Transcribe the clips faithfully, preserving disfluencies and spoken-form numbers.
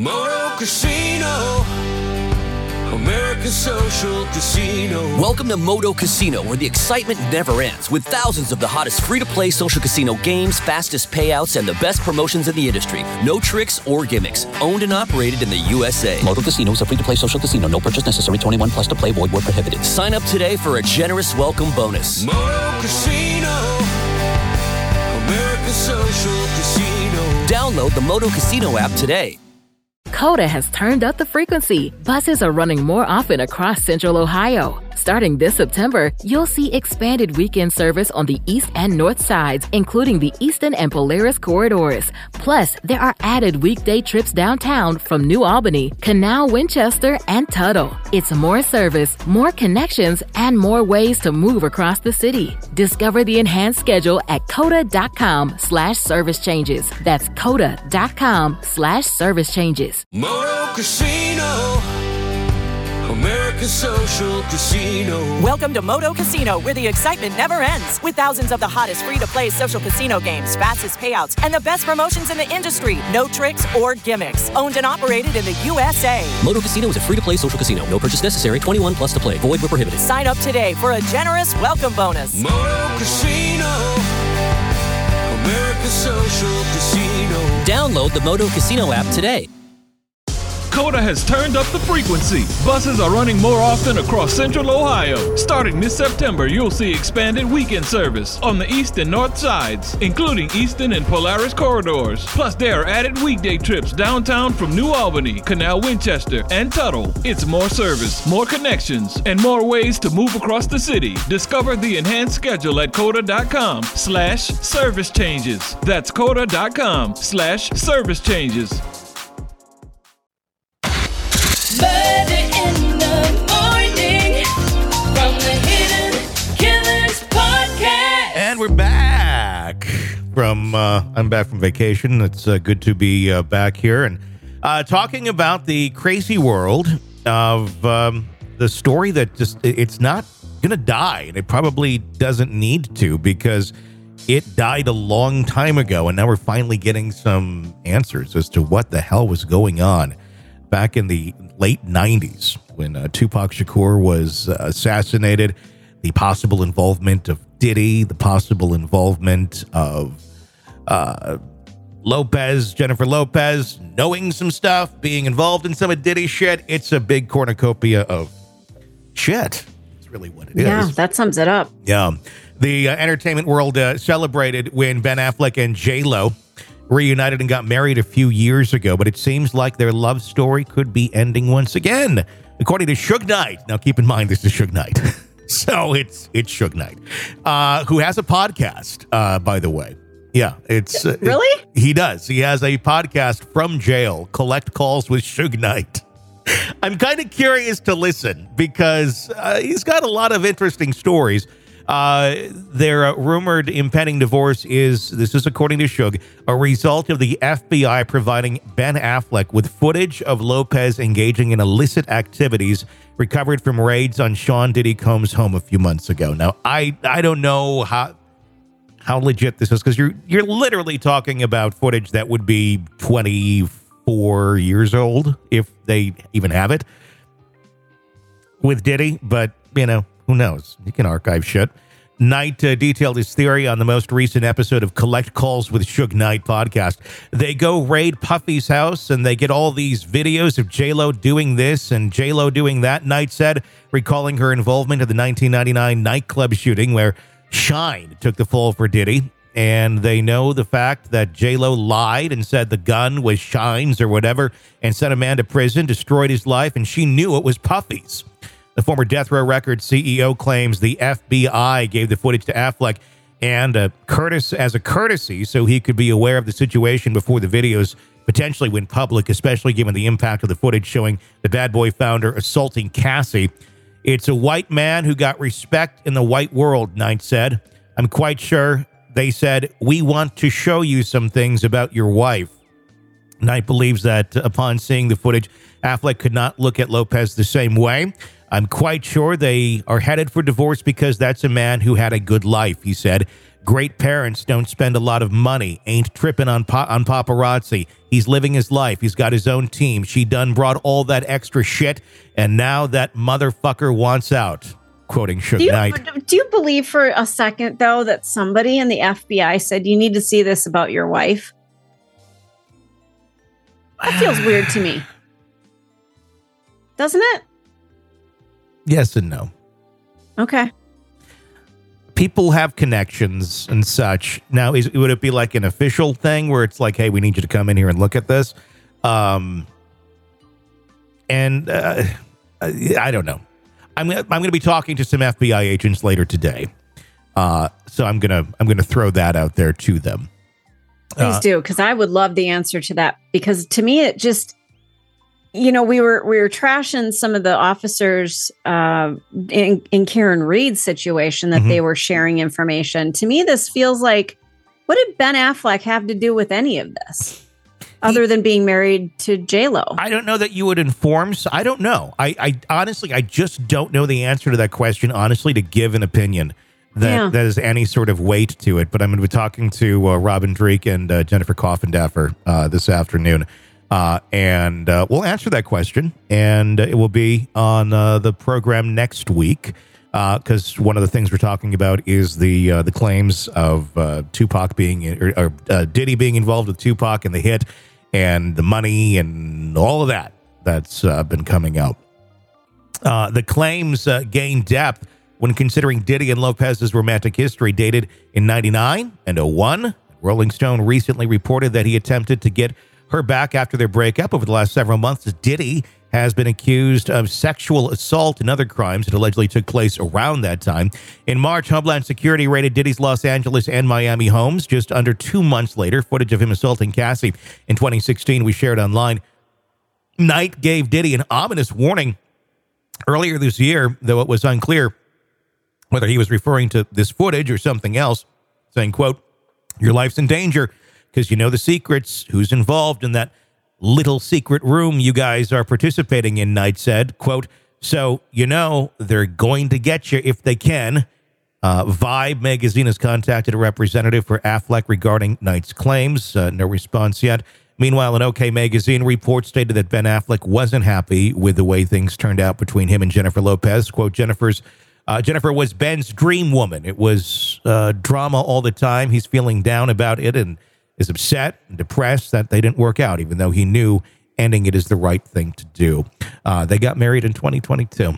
Moto Casino, American Social Casino. Welcome to Moto Casino, where the excitement never ends, with thousands of the hottest free-to-play social casino games, fastest payouts, and the best promotions in the industry. No tricks or gimmicks. Owned and operated in the U S A. Moto Casino is a free-to-play social casino. No purchase necessary. twenty-one plus to play. Void where prohibited. Sign up today for a generous welcome bonus. Moto Casino, American Social Casino. Download the Moto Casino app today. Coda has turned up the frequency. Buses are running more often across Central Ohio. Starting this September, you'll see expanded weekend service on the east and north sides, including the Easton and Polaris corridors. Plus, there are added weekday trips downtown from New Albany, Canal, Winchester, and Tuttle. It's more service, more connections, and more ways to move across the city. Discover the enhanced schedule at coda.com slash service changes. That's coda.com slash service changes. Moto Casino, American Social Casino. Welcome to Moto Casino, where the excitement never ends. With thousands of the hottest free-to-play social casino games, fastest payouts, and the best promotions in the industry. No tricks or gimmicks. Owned and operated in the U S A. Moto Casino is a free-to-play social casino. No purchase necessary. twenty-one plus to play. Void where prohibited. Sign up today for a generous welcome bonus. Moto Casino, American Social Casino. Download the Moto Casino app today. Coda has turned up the frequency. Buses are running more often across Central Ohio. Starting this September, you'll see expanded weekend service on the east and north sides, including Easton and Polaris corridors. Plus, there are added weekday trips downtown from New Albany, Canal, Winchester, and Tuttle. It's more service, more connections, and more ways to move across the city. Discover the enhanced schedule at coda.com slash service changes. That's coda.com slash service changes. Murder in the morning from the Hidden Killers podcast. And we're back from, uh, I'm back from vacation. It's uh, good to be uh, back here and uh, talking about the crazy world of um, the story that just, it's not going to die. And it probably doesn't need to, because it died a long time ago. And now we're finally getting some answers as to what the hell was going on back in the late nineties when uh, Tupac Shakur was uh, assassinated, the possible involvement of Diddy, the possible involvement of uh, Lopez, Jennifer Lopez, knowing some stuff, being involved in some of Diddy's shit. It's a big cornucopia of shit. It's really what it is. Yeah, that sums it up. Yeah. The uh, entertainment world uh, celebrated when Ben Affleck and J-Lo reunited and got married a few years ago, but it seems like their love story could be ending once again, according to Suge Knight. Now, keep in mind, this is Suge Knight. so it's it's Suge Knight, uh, who has a podcast, uh, by the way. Yeah, it's... Uh, really? It, he does. He has a podcast from jail, Collect Calls with Suge Knight. I'm kind of curious to listen, because uh, he's got a lot of interesting stories. Uh, their uh, rumored impending divorce is, this is according to Suge, a result of the F B I providing Ben Affleck with footage of Lopez engaging in illicit activities recovered from raids on Sean Diddy Combs' home a few months ago. Now, I, I don't know how how legit this is, because you're you're literally talking about footage that would be twenty-four years old, if they even have it, with Diddy, but, you know, who knows? You can archive shit. Knight uh, detailed his theory on the most recent episode of Collect Calls with Suge Knight podcast. They go raid Puffy's house, and they get all these videos of J-Lo doing this and J-Lo doing that, Knight said, recalling her involvement in the nineteen ninety-nine nightclub shooting where Shine took the fall for Diddy. And they know the fact that J-Lo lied and said the gun was Shine's or whatever and sent a man to prison, destroyed his life, and she knew it was Puffy's. The former Death Row Records C E O claims the F B I gave the footage to Affleck and uh, Curtis as a courtesy so he could be aware of the situation before the videos potentially went public, especially given the impact of the footage showing the Bad Boy founder assaulting Cassie. It's a white man who got respect in the white world, Knight said. I'm quite sure they said, we want to show you some things about your wife. Knight believes that upon seeing the footage, Affleck could not look at Lopez the same way. I'm quite sure they are headed for divorce because that's a man who had a good life, he said. Great parents don't spend a lot of money, ain't tripping on pa- on paparazzi. He's living his life. He's got his own team. She done brought all that extra shit, and now that motherfucker wants out. Quoting Suge Do you, Knight. do you believe for a second, though, that somebody in the F B I said, you need to see this about your wife? That feels weird to me. Doesn't it? Yes and no. Okay. People have connections and such. Now, is, would it be like an official thing where it's like, hey, we need you to come in here and look at this? Um, and uh, I don't know. I'm I'm going to be talking to some F B I agents later today, uh, so I'm gonna I'm gonna throw that out there to them. Please uh, do, because I would love the answer to that. Because to me, it just, you know, we were we were trashing some of the officers uh, in in Karen Reed's situation that Mhm. they were sharing information. To me, this feels like, what did Ben Affleck have to do with any of this? Other than being married to J-Lo. I don't know that you would inform. So I don't know. I, I honestly, I just don't know the answer to that question, honestly, to give an opinion that, Yeah. that has any sort of weight to it. But I'm going to be talking to uh, Robin Dreek and uh, Jennifer Coffindaffer uh, this afternoon. Uh, and uh, we'll answer that question. And it will be on uh, the program next week. Because one of the things we're talking about is the uh, the claims of uh, Tupac being, or, or uh, Diddy being involved with Tupac and the hit, and the money and all of that that's uh, been coming out. Uh, the claims uh, gained depth when considering Diddy and Lopez's romantic history dated in ninety-nine and oh one. Rolling Stone recently reported that he attempted to get her back after their breakup. Over the last several months, Diddy has been accused of sexual assault and other crimes that allegedly took place around that time. In March, Homeland Security raided Diddy's Los Angeles and Miami homes. Just under two months later, footage of him assaulting Cassie in twenty sixteen we shared online. Knight gave Diddy an ominous warning earlier this year, though it was unclear whether he was referring to this footage or something else, saying, quote, "Your life's in danger because you know the secrets, who's involved in that little secret room you guys are participating in," Knight said, quote, "So, you know, they're going to get you if they can." Uh, Vibe magazine has contacted a representative for Affleck regarding Knight's claims. Uh, no response yet. Meanwhile, an OK magazine report stated that Ben Affleck wasn't happy with the way things turned out between him and Jennifer Lopez. Quote, Jennifer's uh, Jennifer was Ben's dream woman. It was uh, drama all the time. He's feeling down about it and is upset and depressed that they didn't work out, even though he knew ending it is the right thing to do. Uh, they got married in twenty twenty-two.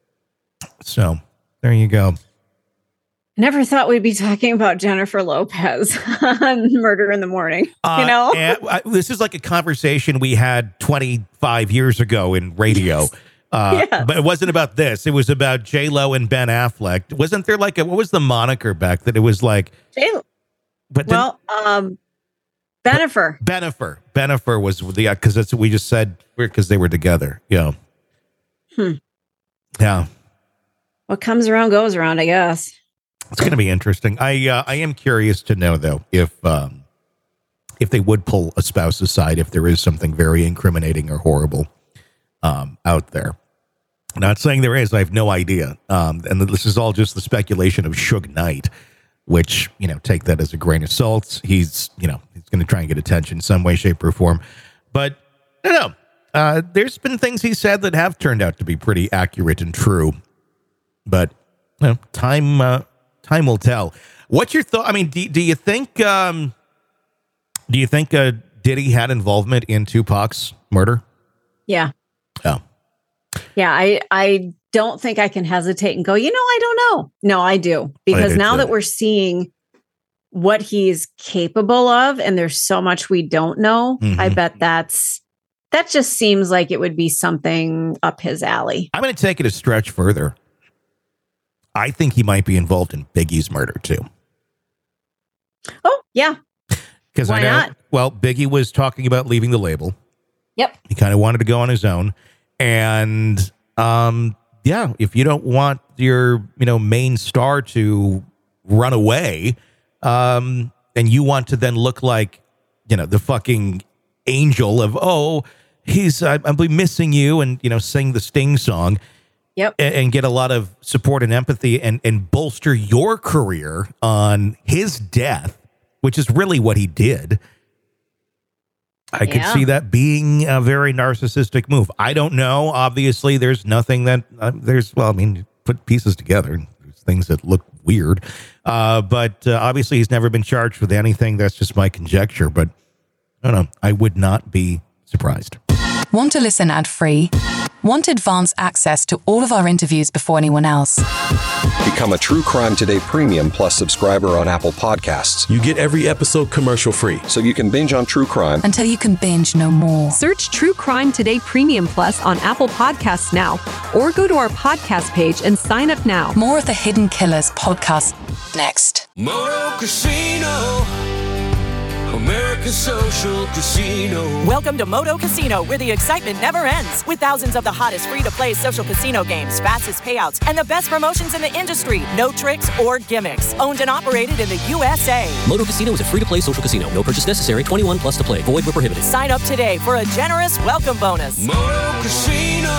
So there you go. Never thought we'd be talking about Jennifer Lopez on Murder in the Morning. Uh, you know, and, uh, this is like a conversation we had twenty-five years ago in radio. Yes. Uh, Yes. But it wasn't about this. It was about J-Lo and Ben Affleck. Wasn't there like a, what was the moniker back then? It was like, J-Lo. but then- Well, um, Bennifer. Bennifer. Bennifer was the, because that's what we just said, because they were together. Yeah. Hmm. Yeah. What comes around goes around, I guess. It's going to be interesting. I uh, I am curious to know, though, if um, if they would pull a spouse aside, if there is something very incriminating or horrible um, out there. Not saying there is. I have no idea. Um, and this is all just the speculation of Suge Knight, which, you know, take that as a grain of salt. He's, you know, he's going to try and get attention in some way, shape, or form. But I don't know. Uh, there's been things he said that have turned out to be pretty accurate and true. But, you know, time... Uh, Time will tell. What's your thought? I mean, do, do you think um, do you think uh, Diddy had involvement in Tupac's murder? Yeah. Oh, Yeah, I I don't think I can hesitate and go, you know, I don't know. No, I do. Because do now too. that we're seeing what he's capable of, and there's so much we don't know, Mhm. I bet that's that just seems like it would be something up his alley. I'm going to take it a stretch further. I think he might be involved in Biggie's murder too. Oh, yeah. Because I Why know, not? well, Biggie was talking about leaving the label. Yep. He kind of wanted to go on his own. And um, yeah, if you don't want your, you know, main star to run away, um, and you want to then look like, you know, the fucking angel of, oh, he's, I, I'll be missing you, and, you know, sing the Sting song. Yep. and, and get a lot of support and empathy and, and bolster your career on his death, which is really what he did. I Yeah. could see that being a very narcissistic move. I don't know. Obviously, there's nothing that uh, there's, well, I mean, you put pieces together. There's things that look weird. Uh, but uh, obviously, he's never been charged with anything. That's just my conjecture. But I don't know. I would not be surprised. Want to listen ad-free? Want advanced access to all of our interviews before anyone else? Become a True Crime Today Premium Plus subscriber on Apple Podcasts. You get every episode commercial free. So you can binge on true crime until you can binge no more. Search True Crime Today Premium Plus on Apple Podcasts now, or go to our podcast page and sign up now. More of the Hidden Killers podcast next. Moto Casino, America's Social Casino. Welcome to Moto Casino, where the excitement never ends. With thousands of the hottest free-to-play social casino games, fastest payouts, and the best promotions in the industry. No tricks or gimmicks. Owned and operated in the U S A. Moto Casino is a free-to-play social casino. No purchase necessary. twenty-one plus to play. Void where prohibited. Sign up today for a generous welcome bonus. Moto Casino,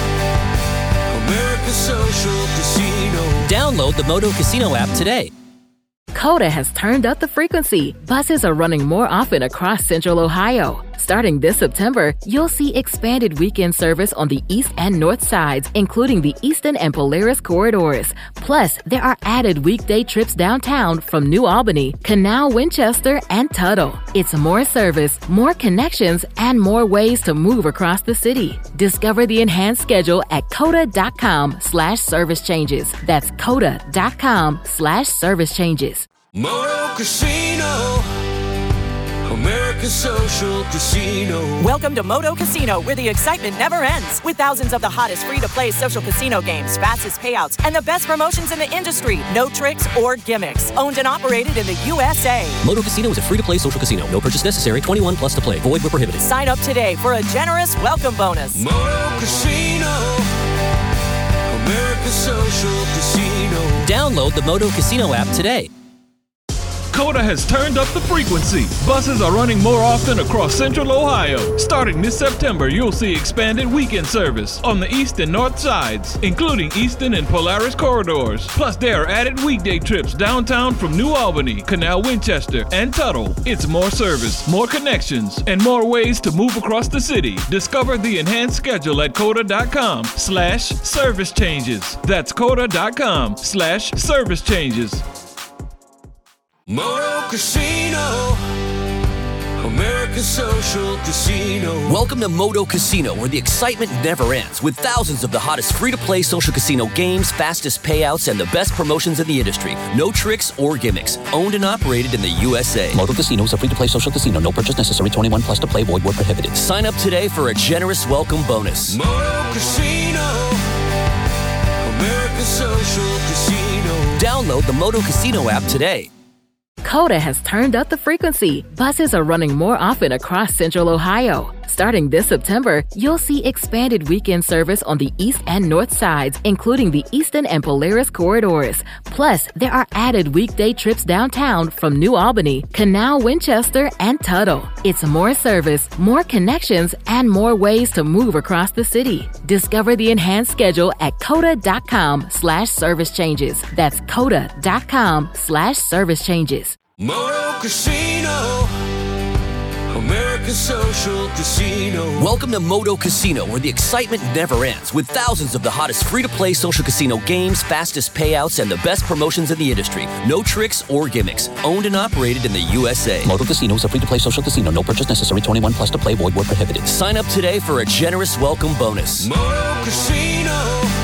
America's Social Casino. Download the Moto Casino app today. Coda has turned up the frequency. Buses are running more often across Central Ohio. Starting this September, you'll see expanded weekend service on the east and north sides, including the Easton and Polaris corridors. Plus, there are added weekday trips downtown from New Albany, Canal, Winchester, and Tuttle. It's more service, more connections, and more ways to move across the city. Discover the enhanced schedule at coda.com slash service changes. That's coda.com slash service changes. Moto Casino, America's Social Casino. Welcome to Moto Casino, where the excitement never ends. With thousands of the hottest free-to-play social casino games, fastest payouts, and the best promotions in the industry. No tricks or gimmicks. Owned and operated in the U S A. Moto Casino is a free-to-play social casino. No purchase necessary. twenty-one plus to play. Void where prohibited. Sign up today for a generous welcome bonus. Moto Casino, America's Social Casino. Download the Moto Casino app today. Coda has turned up the frequency. Buses are running more often across Central Ohio. Starting this September, you'll see expanded weekend service on the east and north sides, including Easton and Polaris corridors. Plus, there are added weekday trips downtown from New Albany, Canal, Winchester, and Tuttle. It's more service, more connections, and more ways to move across the city. Discover the enhanced schedule at coda.com slash service changes. That's coda.com slash service changes. Moto Casino, America's Social Casino. Welcome to Moto Casino, where the excitement never ends. With thousands of the hottest free-to-play social casino games, fastest payouts, and the best promotions in the industry. No tricks or gimmicks. Owned and operated in the U S A. Moto Casino is a free-to-play social casino. No purchase necessary. twenty-one plus to play. Void where prohibited. Sign up today for a generous welcome bonus. Moto Casino, America's Social Casino. Download the Moto Casino app today. Coda has turned up the frequency. Buses are running more often across Central Ohio. Starting this September, you'll see expanded weekend service on the east and north sides, including the Easton and Polaris corridors. Plus, there are added weekday trips downtown from New Albany, Canal, Winchester, and Tuttle. It's more service, more connections, and more ways to move across the city. Discover the enhanced schedule at coda.com slash service changes. That's coda.com slash service changes. Moto Casino, America's Social Casino. Welcome to Moto Casino, where the excitement never ends. With thousands of the hottest free-to-play social casino games, fastest payouts, and the best promotions in the industry. No tricks or gimmicks. Owned and operated in the U S A. Moto Casino is a free-to-play social casino. No purchase necessary. twenty-one plus to play. Void where prohibited. Sign up today for a generous welcome bonus. Moto Casino,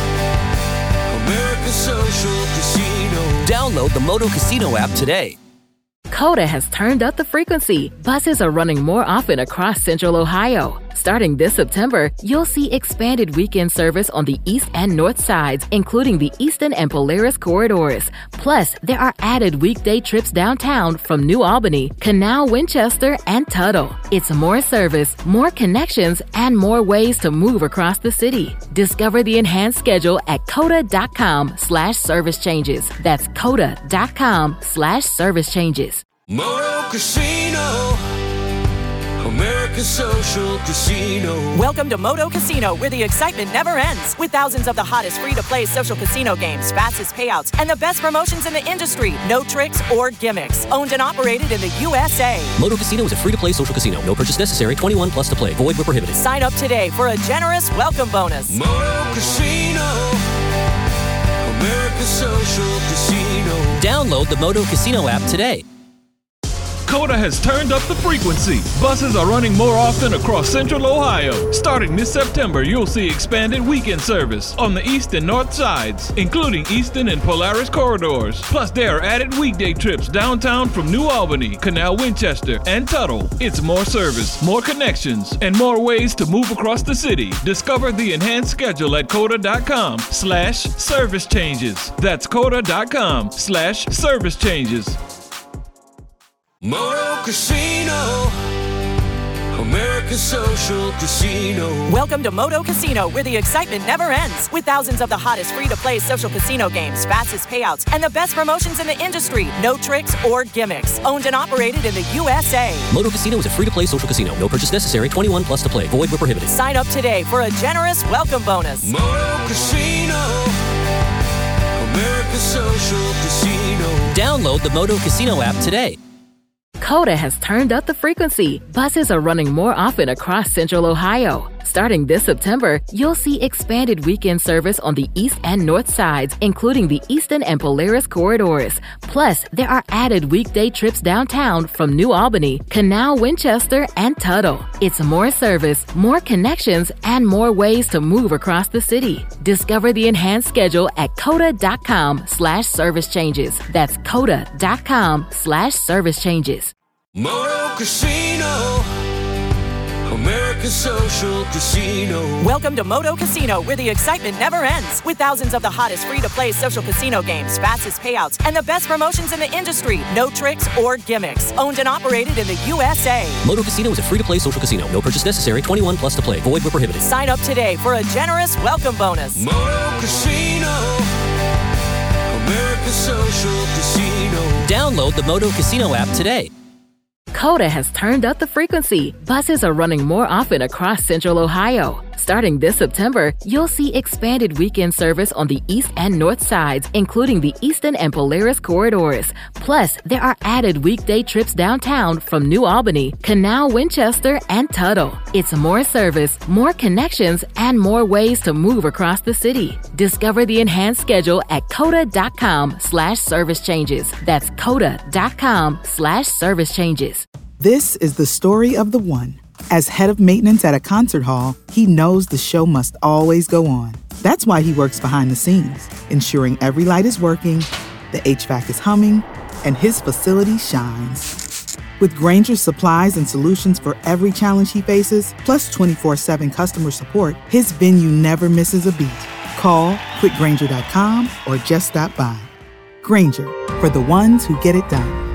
America's Social Casino. Download the Moto Casino app today. Coda has turned up the frequency. Buses are running more often across Central Ohio. Starting this September, you'll see expanded weekend service on the east and north sides, including the Easton and Polaris corridors. Plus, there are added weekday trips downtown from New Albany, Canal, Winchester, and Tuttle. It's more service, more connections, and more ways to move across the city. Discover the enhanced schedule at coda.com slash service changes. That's coda.com slash service changes. Moto Casino, American Social Casino. Welcome to Moto Casino, where the excitement never ends. With thousands of the hottest free-to-play social casino games, fastest payouts, and the best promotions in the industry. No tricks or gimmicks. Owned and operated in the U S A. Moto Casino is a free-to-play social casino. No purchase necessary. twenty-one plus to play. Void where prohibited. Sign up today for a generous welcome bonus. Moto Casino. American Social Casino. Download the Moto Casino app today. COTA has turned up the frequency. Buses are running more often across Central Ohio. Starting this September, you'll see expanded weekend service on the east and north sides, including Eastern and Polaris corridors. Plus, there are added weekday trips downtown from New Albany, Canal Winchester, and Tuttle. It's more service, more connections, and more ways to move across the city. Discover the enhanced schedule at COTA.com slash service changes. That's COTA.com slash service changes. Moto Casino. American Social Casino. Welcome to Moto Casino, where the excitement never ends. With thousands of the hottest free-to-play social casino games, fastest payouts, and the best promotions in the industry. No tricks or gimmicks. Owned and operated in the U S A. Moto Casino is a free-to-play social casino. No purchase necessary. twenty-one plus to play. Void where prohibited. Sign up today for a generous welcome bonus. Moto Casino. American Social Casino. Download the Moto Casino app today. COTA has turned up the frequency. Buses are running more often across Central Ohio. Starting this September, you'll see expanded weekend service on the east and north sides, including the Eastern and Polaris corridors. Plus, there are added weekday trips downtown from New Albany, Canal Winchester, and Tuttle. It's more service, more connections, and more ways to move across the city. Discover the enhanced schedule at COTA.com slash service changes. That's COTA.com slash service changes. Moto Casino. American Social Casino. Welcome to Moto Casino, where the excitement never ends. With thousands of the hottest free-to-play social casino games, fastest payouts, and the best promotions in the industry. No tricks or gimmicks. Owned and operated in the U S A. Moto Casino is a free-to-play social casino. No purchase necessary. twenty-one plus to play. Void where prohibited. Sign up today for a generous welcome bonus. Moto Casino. American Social Casino. Download the Moto Casino app today. COTA has turned up the frequency. Buses are running more often across Central Ohio. Starting this September, you'll see expanded weekend service on the east and north sides, including the Eastern and Polaris corridors. Plus, there are added weekday trips downtown from New Albany, Canal Winchester, and Tuttle. It's more service, more connections, and more ways to move across the city. Discover the enhanced schedule at COTA.com slash service changes. That's COTA.com slash service changes. This is the story of the one. As head of maintenance at a concert hall, he knows the show must always go on. That's why he works behind the scenes, ensuring every light is working, the H V A C is humming, and his facility shines. With Grainger's supplies and solutions for every challenge he faces, plus twenty-four seven customer support, his venue never misses a beat. Call quick grainger dot com or just stop by. Grainger, for the ones who get it done.